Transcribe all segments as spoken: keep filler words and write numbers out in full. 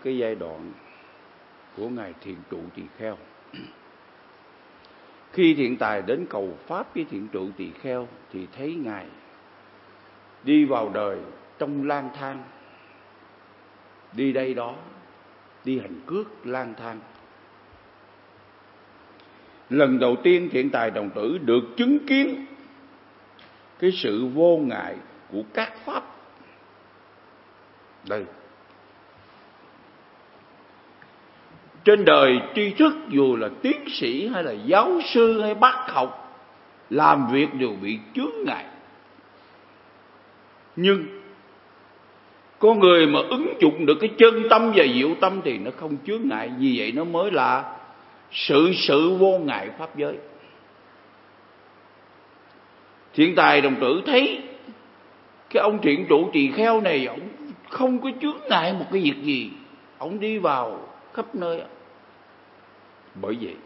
cái giai đoạn của Ngài Thiện Trụ Tỳ Kheo. Khi Thiện Tài đến cầu Pháp với Thiện Trụ Tỳ Kheo thì thấy Ngài đi vào đời trong lang thang, đi đây đó, đi hành cước lang thang. Lần đầu tiên Thiện Tài đồng tử được chứng kiến cái sự vô ngại của các pháp. Đây, trên đời tri thức dù là tiến sĩ hay là giáo sư hay bác học, làm việc đều bị chướng ngại. Nhưng con người mà ứng dụng được cái chân tâm và diệu tâm thì nó không chướng ngại. Vì vậy nó mới là sự sự vô ngại pháp giới. Thiện Tài đồng tử thấy cái ông Thiện Trụ Tỳ Kheo này, ông không có chướng ngại một cái việc gì, ông đi vào khắp nơi. Bởi vậy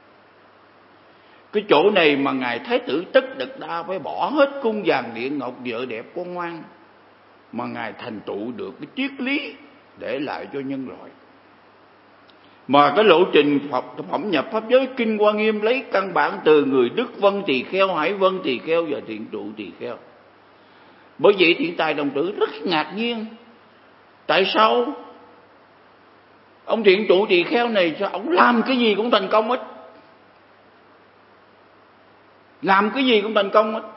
cái chỗ này mà Ngài Thái tử Tất Đật Đa phải bỏ hết cung vàng điện ngọc, vợ đẹp con ngoan, mà Ngài thành tựu được cái triết lý để lại cho nhân loại. Mà cái lộ trình phẩm nhập pháp giới Kinh Hoa Nghiêm lấy căn bản từ người Đức Vân Tỳ Kheo, Hải Vân Tỳ Kheo và Thiện Trụ Tỳ Kheo. Bởi vậy Thiện Tài đồng tử rất ngạc nhiên, tại sao ông Thiện Trụ Tỳ Kheo này, sao ông làm cái gì cũng thành công hết, làm cái gì cũng thành công hết.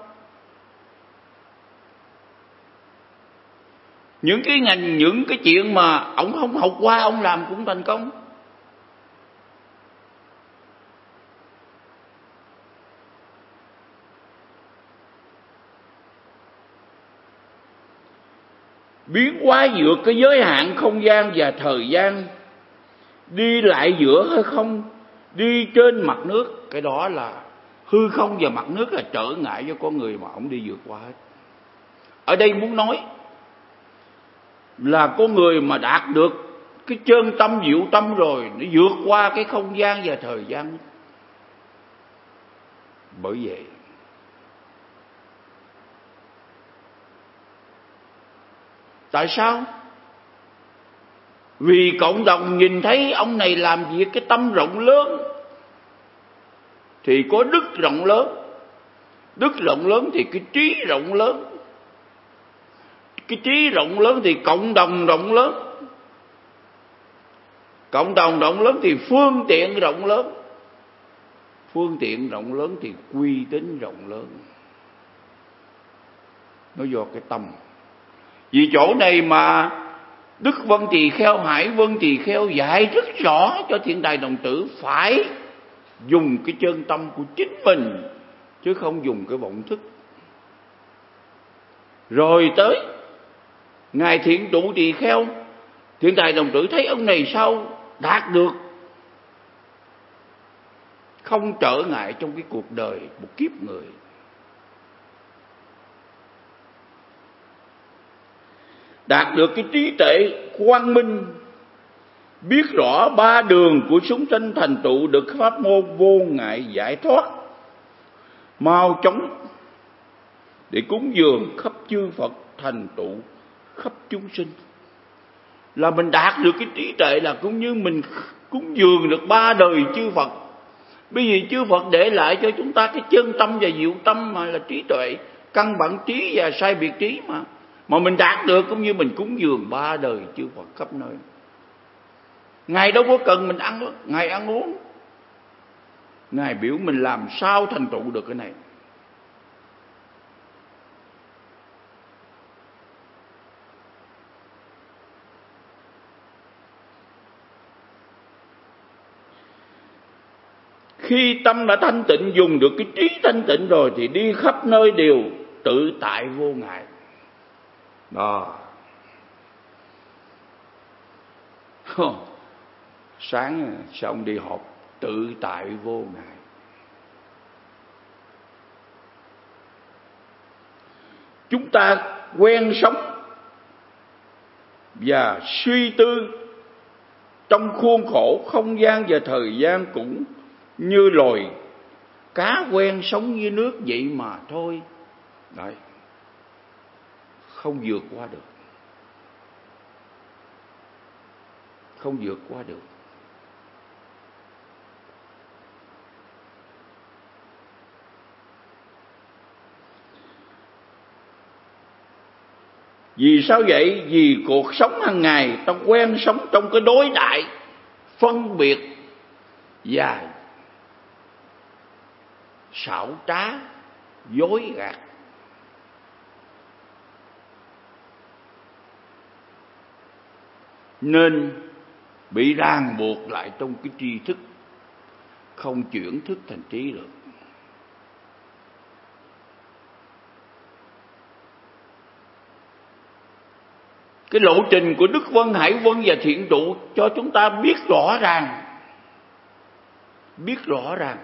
Những cái ngành, những cái chuyện mà ông không học qua, ông làm cũng thành công. Biến hóa vượt cái giới hạn không gian và thời gian, đi lại giữa hư không, đi trên mặt nước. Cái đó là hư không và mặt nước là trở ngại cho con người mà ông đi vượt qua hết. Ở đây muốn nói là con người mà đạt được cái chân tâm diệu tâm rồi, nó vượt qua cái không gian và thời gian. Bởi vậy tại sao? Vì cộng đồng nhìn thấy ông này làm việc cái tâm rộng lớn thì có đức rộng lớn, đức rộng lớn thì cái trí rộng lớn, cái trí rộng lớn thì cộng đồng rộng lớn, cộng đồng rộng lớn thì phương tiện rộng lớn, phương tiện rộng lớn thì uy tín rộng lớn. Nó do cái tâm. Vì chỗ này mà Đức Vân Tỳ Kheo, Hải Vân Tỳ Kheo dạy rất rõ cho Thiện Tài đồng tử phải dùng cái chân tâm của chính mình, chứ không dùng cái vọng thức. Rồi tới Ngài Thiện Trụ Tỳ Kheo, Thiện Tài đồng tử thấy ông này sao đạt được không trở ngại trong cái cuộc đời một kiếp người. Đạt được cái trí tuệ quang minh, biết rõ ba đường của chúng sanh, thành tựu được pháp môn vô ngại giải thoát, mau chóng để cúng dường khắp chư Phật, thành tựu khắp chúng sinh. Là mình đạt được cái trí tuệ là cũng như mình cúng dường được ba đời chư Phật. Bởi vì chư Phật để lại cho chúng ta cái chân tâm và diệu tâm mà là trí tuệ, căn bản trí và sai biệt trí mà. Mà mình đạt được cũng như mình cúng dường ba đời chư Phật khắp nơi. Ngài đâu có cần mình ăn, Ngài ăn uống. Ngài biểu mình làm sao thành tựu được cái này. Khi tâm đã thanh tịnh, dùng được cái trí thanh tịnh rồi thì đi khắp nơi đều tự tại vô ngại. Đó. Sáng xong đi họp tự tại vô ngại. Chúng ta quen sống và suy tư trong khuôn khổ không gian và thời gian, cũng như loài cá quen sống dưới nước vậy mà thôi. Đấy, không vượt qua được, không vượt qua được. Vì sao vậy? Vì cuộc sống hàng ngày ta quen sống trong cái đối đại, phân biệt và xảo trá, dối gạt. Nên bị ràng buộc lại trong cái tri thức, không chuyển thức thành trí được. Cái lộ trình của Đức Vân, Hải Vân và Thiện Trụ cho chúng ta biết rõ ràng, biết rõ ràng.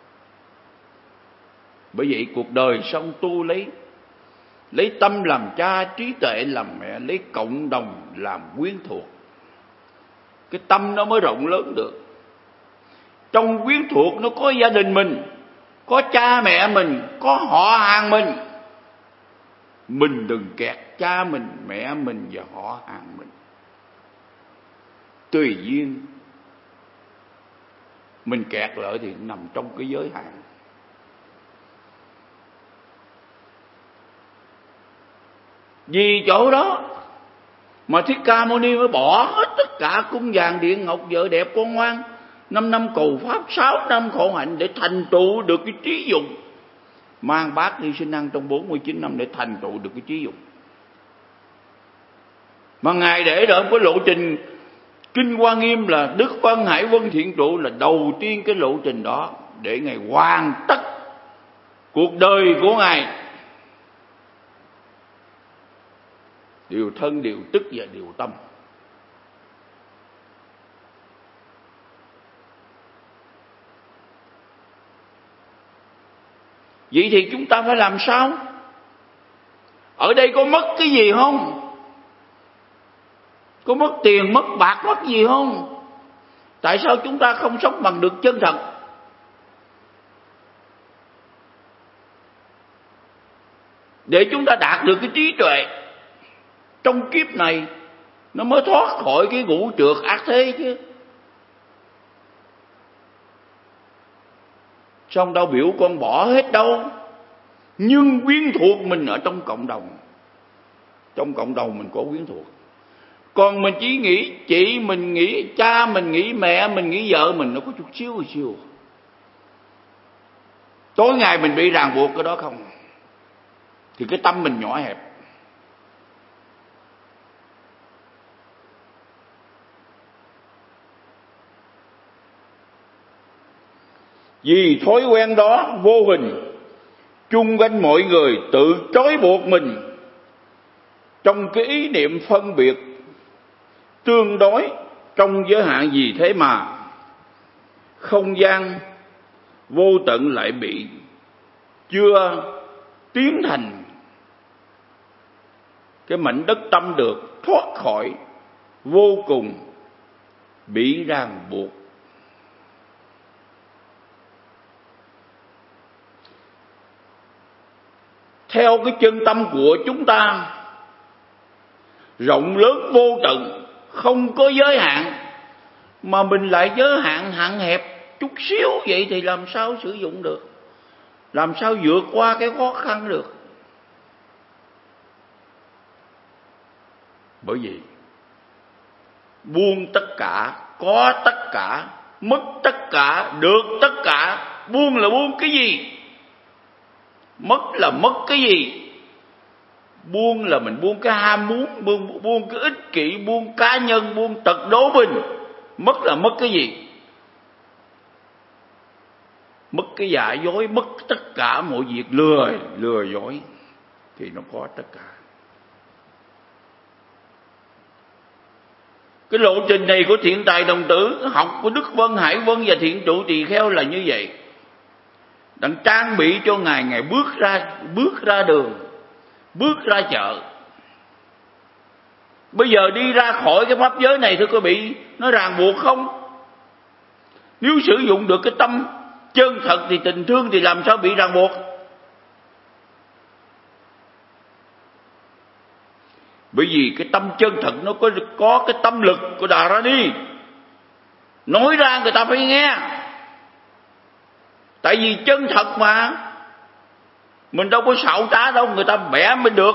Bởi vậy cuộc đời song tu lấy lấy tâm làm cha, trí tuệ làm mẹ, lấy cộng đồng làm quyến thuộc. Cái tâm nó mới rộng lớn được. Trong quyến thuộc nó có gia đình mình, có cha mẹ mình, có họ hàng mình. Mình đừng kẹt cha mình, mẹ mình và họ hàng mình. Tùy duyên mình kẹt lại thì nằm trong cái giới hạn. Vì chỗ đó mà Thích Ca Mâu Ni mới bỏ hết tất cả cung vàng điện ngọc, vợ đẹp con ngoan, năm năm cầu pháp, sáu năm khổ hạnh để thành tựu được cái trí dụng. Mang bát đi sinh ăn trong bốn mươi chín năm để thành tựu được cái trí dụng. Mà Ngài để đợi cái lộ trình Kinh Hoa Nghiêm là Đức Vân, Hải Vân, Thiện Trụ là đầu tiên cái lộ trình đó để Ngài hoàn tất cuộc đời của Ngài. Điều thân, điều tức và điều tâm. Vậy thì chúng ta phải làm sao? Ở đây có mất cái gì không? Có mất tiền, mất bạc, mất gì không? Tại sao chúng ta không sống bằng được chân thật? Để chúng ta đạt được cái trí tuệ trong kiếp này, nó mới thoát khỏi cái ngũ trược ác thế chứ. Xong đâu biểu con bỏ hết đâu. Nhưng quyến thuộc mình ở trong cộng đồng. Trong cộng đồng mình có quyến thuộc. Còn mình chỉ nghĩ chị mình, nghĩ cha mình, nghĩ mẹ mình, nghĩ vợ mình, nó có chút xíu một xíu. Tối ngày mình bị ràng buộc cái đó không, thì cái tâm mình nhỏ hẹp. Vì thói quen đó vô hình, chung quanh mọi người tự trói buộc mình trong cái ý niệm phân biệt, tương đối trong giới hạn. Gì thế mà không gian vô tận lại bị chưa tiến thành cái mảnh đất tâm được thoát khỏi vô cùng bị ràng buộc. Theo cái chân tâm của chúng ta rộng lớn vô tận, không có giới hạn, mà mình lại giới hạn hạn hẹp chút xíu, vậy thì làm sao sử dụng được? Làm sao vượt qua cái khó khăn được? Bởi vì buông tất cả, có tất cả, mất tất cả, được tất cả. Buông là buông cái gì? Mất là mất cái gì? Buông là mình buông cái ham muốn, buông, buông cái ích kỷ, buông cá nhân, buông tật đố mình. Mất là mất cái gì? Mất cái giả dối, mất tất cả mọi việc lừa, lừa dối, thì nó có tất cả. Cái lộ trình này của Thiện Tài Đồng Tử, học của Đức Vân, Hải Vân và Thiện Trụ Tỳ Kheo là như vậy. Đang trang bị cho Ngài, Ngài bước ra, bước ra đường, bước ra chợ. Bây giờ đi ra khỏi cái pháp giới này, thưa quý vị, nó ràng buộc không? Nếu sử dụng được cái tâm chân thật thì tình thương thì làm sao bị ràng buộc? Bởi vì cái tâm chân thật nó có có cái tâm lực của Đà Ra Ni. Nói ra người ta phải nghe. Tại vì chân thật mà. Mình đâu có xạo trá đâu, người ta bẻ mới được.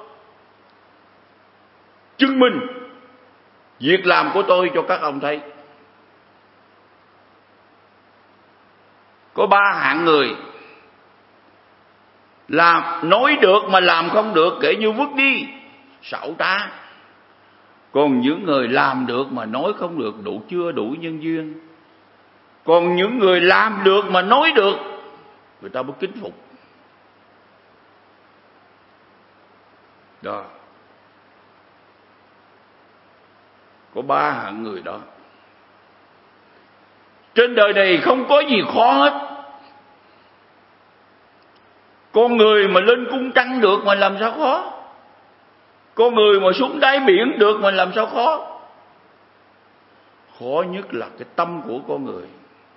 Chứng minh việc làm của tôi cho các ông thấy. Có ba hạng người: làm nói được mà làm không được, kể như vứt đi, xạo trá. Còn những người làm được mà nói không được, đủ chưa đủ nhân duyên. Còn những người làm được mà nói được, người ta mới kính phục. Đó, có ba hạng người đó. Trên đời này không có gì khó hết. Con người mà lên cung trăng được mà làm sao khó? Con người mà xuống đáy biển được mà làm sao khó? Khó nhất là cái tâm của con người.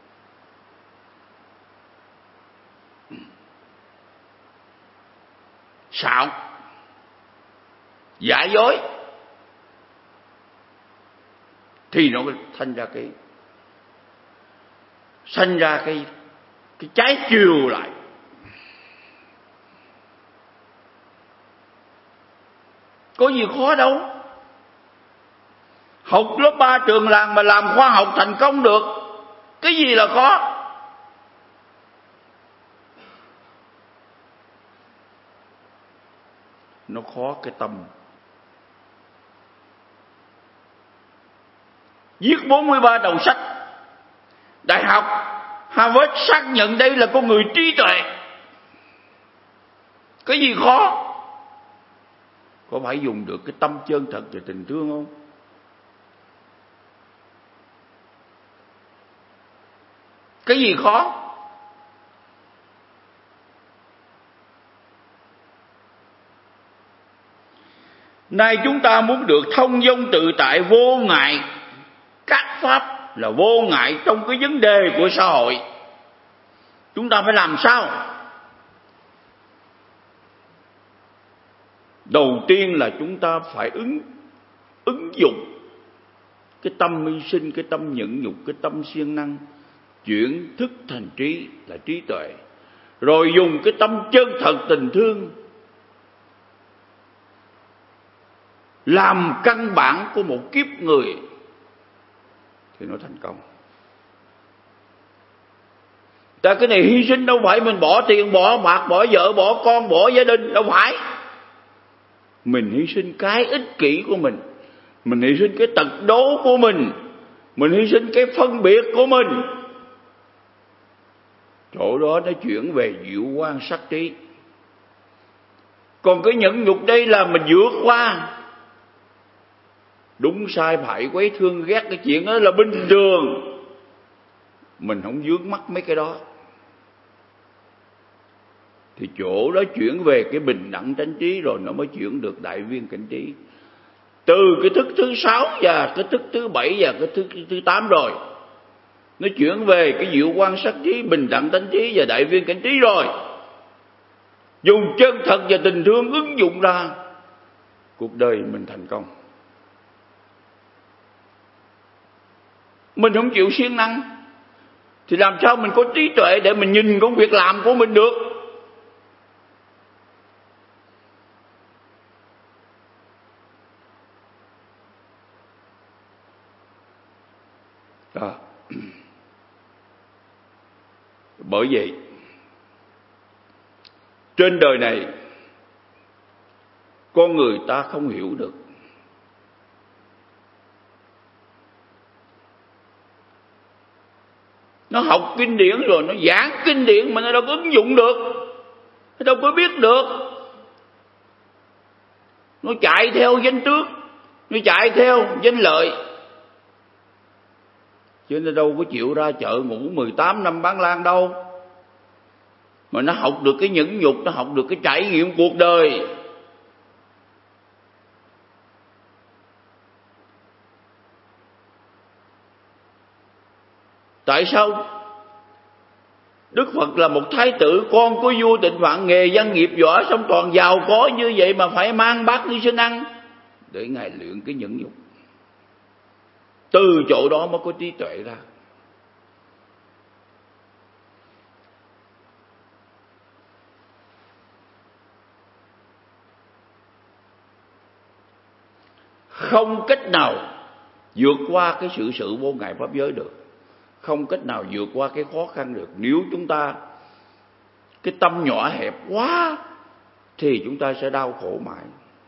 Xạo, giả dối, thì nó thành ra cái sanh ra cái cái trái chiều lại. Có gì khó đâu. Học lớp ba trường làng mà làm khoa học thành công được, cái gì là khó? Nó khó cái tâm. Viết bốn mươi ba đầu sách, Đại học Harvard xác nhận đây là con người trí tuệ. Cái gì khó? Có phải dùng được cái tâm chân thật và tình thương không? Cái gì khó? Nay chúng ta muốn được thông dong tự tại, vô ngại các pháp, là vô ngại trong cái vấn đề của xã hội. Chúng ta phải làm sao? Đầu tiên là chúng ta phải ứng ứng dụng cái tâm hy sinh, cái tâm nhẫn nhục, cái tâm siêng năng, chuyển thức thành trí là trí tuệ. Rồi dùng cái tâm chân thật tình thương làm căn bản của một kiếp người thì nó thành công. Ta cái này hy sinh đâu phải mình bỏ tiền, bỏ bạc, bỏ vợ, bỏ con, bỏ gia đình, đâu phải. Mình hy sinh cái ích kỷ của mình, mình hy sinh cái tật đố của mình, mình hy sinh cái phân biệt của mình. Chỗ đó nó chuyển về diệu quan sắc trí. Còn cái nhẫn nhục đây là mình vượt qua đúng sai phải, quấy thương ghét, cái chuyện đó là bình thường. Mình không vướng mắc mấy cái đó. Thì chỗ đó chuyển về cái bình đẳng chánh trí, rồi nó mới chuyển được đại viên cảnh trí. Từ cái thức thứ sáu và cái thức thứ bảy và cái thức thứ tám rồi, nó chuyển về cái diệu quan sắc trí, bình đẳng chánh trí và đại viên cảnh trí rồi. Dùng chân thật và tình thương ứng dụng ra, cuộc đời mình thành công. Mình không chịu siêng năng thì làm sao mình có trí tuệ để mình nhìn công việc làm của mình được? Đó. Bởi vậy trên đời này con người ta không hiểu được. Nó học kinh điển rồi nó giảng kinh điển mà nó đâu có ứng dụng được, nó đâu có biết được. Nó chạy theo danh tước, nó chạy theo danh lợi, chứ nó đâu có chịu ra chợ ngủ mười tám năm bán lan đâu. Mà nó học được cái nhẫn nhục, nó học được cái trải nghiệm cuộc đời. Tại sao Đức Phật là một thái tử, con của vua Tịnh Phạn, nghề văn nghiệp võ, xong toàn giàu có như vậy mà phải mang bát đi xin ăn? Để Ngài luyện cái nhẫn nhục. Từ chỗ đó mới có trí tuệ ra. không cách nào vượt qua cái sự sự vô ngại pháp giới được, không cách nào vượt qua cái khó khăn được. Nếu chúng ta cái tâm nhỏ hẹp quá thì chúng ta sẽ đau khổ mãi.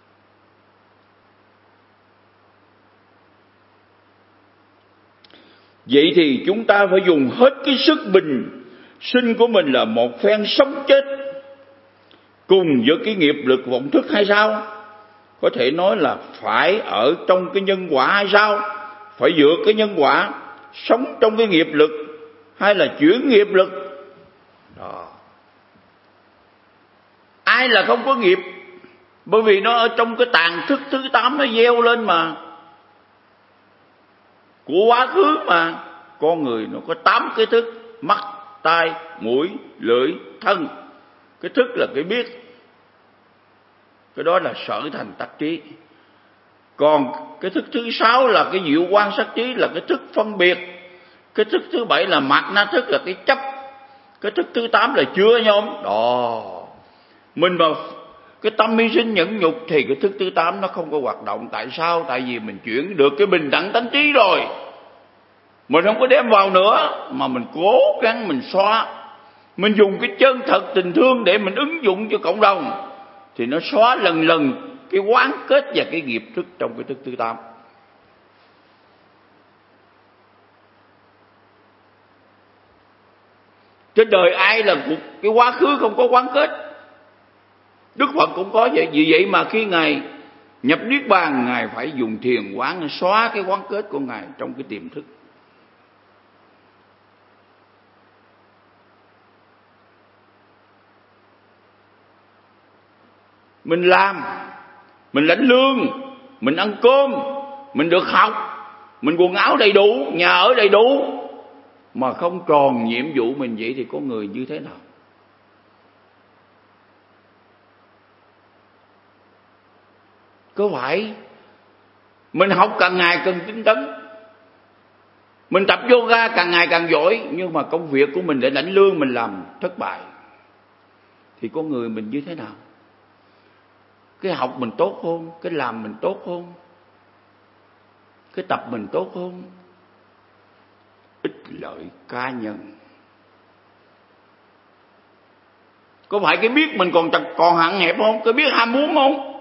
Vậy thì chúng ta phải dùng hết cái sức bình sinh của mình là một phen sống chết cùng với cái nghiệp lực vọng thức hay sao? Có thể nói là phải ở trong cái nhân quả hay sao? Phải vượt cái nhân quả, sống trong cái nghiệp lực hay là chuyển nghiệp lực? Đó. Ai là không có nghiệp? Bởi vì nó ở trong cái tàn thức thứ tám nó gieo lên mà, của quá khứ mà. Con người nó có tám cái thức: mắt, tai, mũi, lưỡi, thân. Cái thức là cái biết, cái đó là sở thành tắc trí. Còn cái thức thứ sáu là cái diệu quan sát trí, là cái thức phân biệt. Cái thức thứ bảy là mạt na thức, là cái chấp. Cái thức thứ tám là chưa nhóm. Đó, mình mà cái tâm hy sinh nhẫn nhục thì cái thức thứ tám nó không có hoạt động. Tại sao? Tại vì mình chuyển được cái bình đẳng tánh trí rồi, mình không có đem vào nữa, mà mình cố gắng mình xóa. Mình dùng cái chân thật tình thương để mình ứng dụng cho cộng đồng, thì nó xóa lần lần cái oán kết và cái nghiệp thức trong cái thức thứ tám. Trên đời ai là cái quá khứ không có oán kết? Đức Phật cũng có vậy. Vì vậy mà khi Ngài nhập Niết Bàn, Ngài phải dùng thiền quán xóa cái oán kết của Ngài trong cái tiềm thức. Mình làm, mình lãnh lương, mình ăn cơm, mình được học, mình quần áo đầy đủ, nhà ở đầy đủ, mà không tròn nhiệm vụ mình, vậy thì có người như thế nào? Có phải mình học càng ngày càng tinh tấn, mình tập yoga càng ngày càng giỏi, nhưng mà công việc của mình để lãnh lương mình làm thất bại, thì có người mình như thế nào? Cái học mình tốt không? Cái làm mình tốt không? Cái tập mình tốt không? Ích lợi cá nhân. Có phải cái biết mình còn còn hạn hẹp không? Cái biết ham muốn không?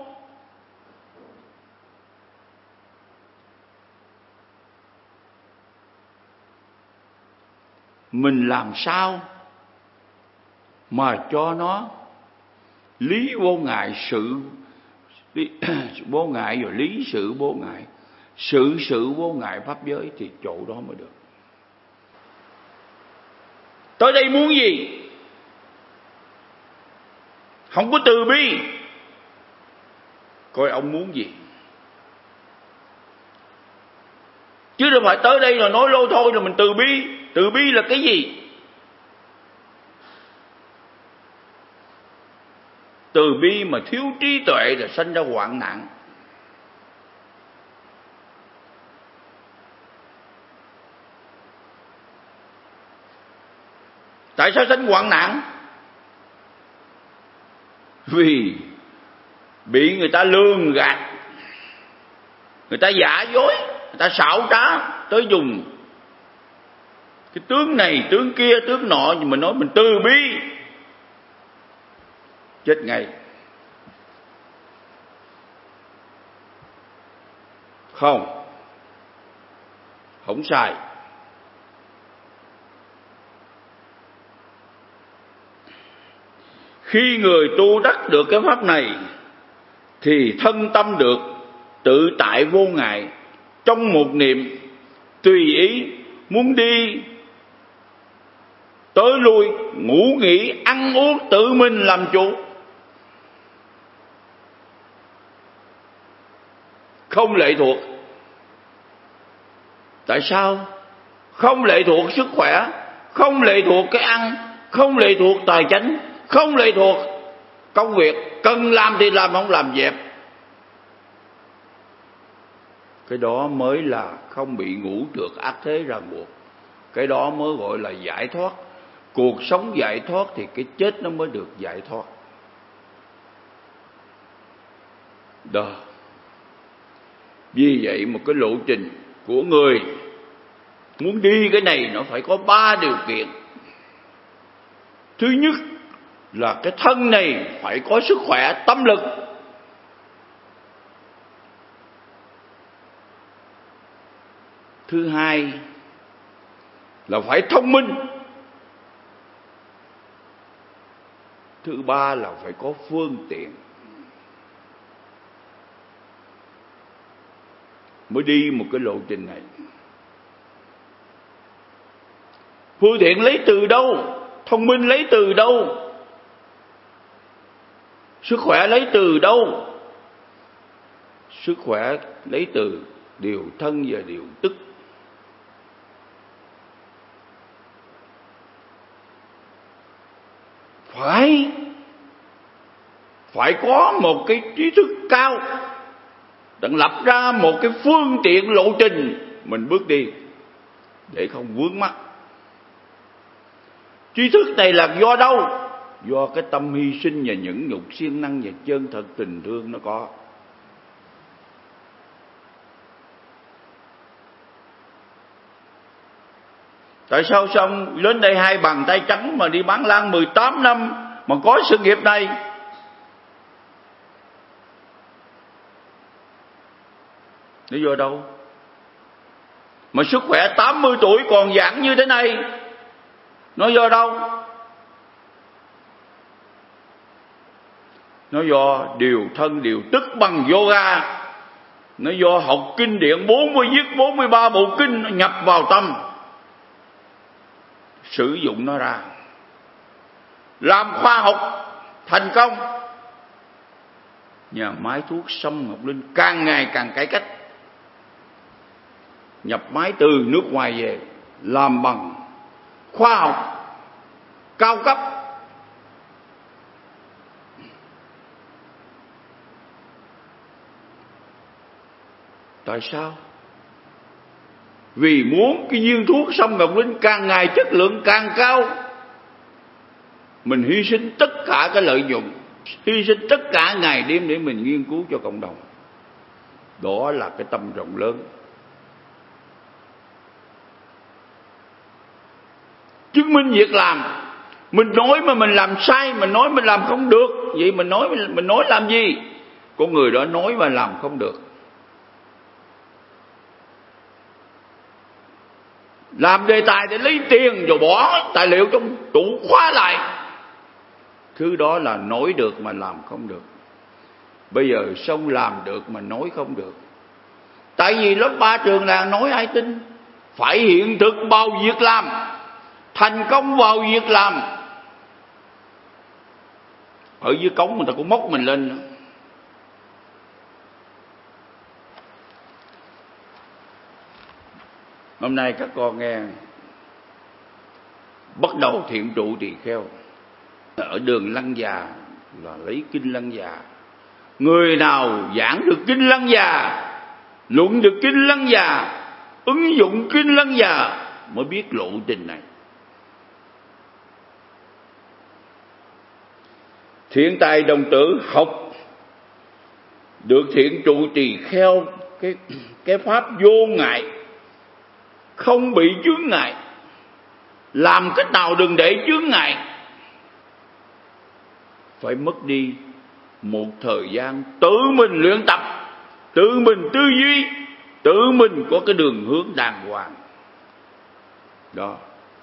Mình làm sao mà cho nó lý vô ngại, sự lý, vô ngại rồi lý sự vô ngại, sự sự vô ngại pháp giới, thì chỗ đó mới được. Tới đây muốn gì? Không có từ bi. Coi ông muốn gì? Chứ đâu phải tới đây là nói lô thôi rồi mình từ bi. Từ bi là cái gì? Từ bi mà thiếu trí tuệ là sanh ra hoạn nạn. Tại sao sanh hoạn nạn? Vì bị người ta lường gạt, người ta giả dối, người ta xảo trá, tới dùng cái tướng này tướng kia tướng nọ, nhưng mình nói mình từ bi, chết ngay. Không, không sai. Khi người tu đắc được cái pháp này thì thân tâm được tự tại vô ngại, trong một niệm tùy ý, muốn đi tới lui, ngủ nghỉ, ăn uống tự mình làm chủ, không lệ thuộc. Tại sao? Không lệ thuộc sức khỏe, không lệ thuộc cái ăn, không lệ thuộc tài chánh, không lệ thuộc công việc. Cần làm thì làm, không làm dẹp. Cái đó mới là không bị ngũ trược ác thế ràng buộc. Cái đó mới gọi là giải thoát. Cuộc sống giải thoát thì cái chết nó mới được giải thoát. Đó. Vì vậy một cái lộ trình của người muốn đi cái này nó phải có ba điều kiện. Thứ nhất là cái thân này phải có sức khỏe tâm lực. Thứ hai là phải thông minh. Thứ ba là phải có phương tiện mới đi một cái lộ trình này. Phương tiện lấy từ đâu? Thông minh lấy từ đâu? Sức khỏe lấy từ đâu? Sức khỏe lấy từ điều thân và điều tức. Phải Phải có một cái trí thức cao để lập ra một cái phương tiện lộ trình mình bước đi để không vướng mắc. Trí thức này là do đâu? Do cái tâm hy sinh và nhẫn nhục siêng năng và chân thật tình thương nó có. Tại sao xong lên đây hai bàn tay trắng mà đi bán lan mười tám năm mà có sự nghiệp này? Lý do đâu? Mà sức khỏe tám mươi tuổi còn giãn như thế này, nó do đâu? Nó do điều thân điều tức bằng yoga. Nó do học kinh điển bốn mươi viết bốn mươi ba bộ kinh, nó nhập vào tâm, sử dụng nó ra, làm khoa học thành công. Nhà máy thuốc Sâm Ngọc Linh càng ngày càng cải cách, nhập máy từ nước ngoài về, làm bằng khoa học cao cấp. Tại sao? Vì muốn cái viên thuốc Sâm Ngọc Linh càng ngày chất lượng càng cao, mình hy sinh tất cả cái lợi dụng, hy sinh tất cả ngày đêm để mình nghiên cứu cho cộng đồng. Đó là cái tâm rộng lớn. Chứng minh việc làm. Mình nói mà mình làm sai, mình nói mình làm không được, vậy mình nói mình nói làm gì? Con người đó nói mà làm không được. Làm đề tài để lấy tiền rồi bỏ tài liệu trong tủ khóa lại. Thứ đó là nói được mà làm không được. Bây giờ xong làm được mà nói không được. Tại vì lớp ba trường làng nói ai tin? Phải hiện thực vào việc làm, thành công vào việc làm. Ở dưới cống người ta cũng móc mình lên nữa. Hôm nay các con nghe bắt đầu thiện trụ tỳ kheo ở đường Lăng Già là lấy kinh Lăng Già. Người nào giảng được kinh Lăng Già, luận được kinh Lăng Già, ứng dụng kinh Lăng Già mới biết lộ trình này. Thiện tài đồng tử học được thiện trụ tỳ kheo cái cái pháp vô ngại, không bị chướng ngại. Làm cách nào đừng để chướng ngại? Phải mất đi một thời gian tự mình luyện tập, tự mình tư duy, tự mình có cái đường hướng đàng hoàng. Đó.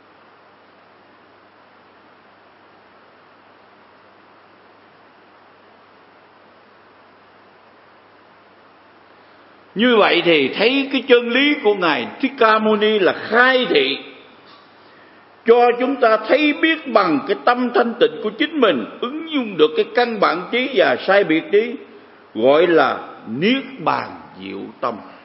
Như vậy thì thấy cái chân lý của Ngài Thích Ca Mâu Ni là khai thị cho chúng ta thấy biết bằng cái tâm thanh tịnh của chính mình, ứng dụng được cái căn bản trí và sai biệt trí, gọi là niết bàn diệu tâm.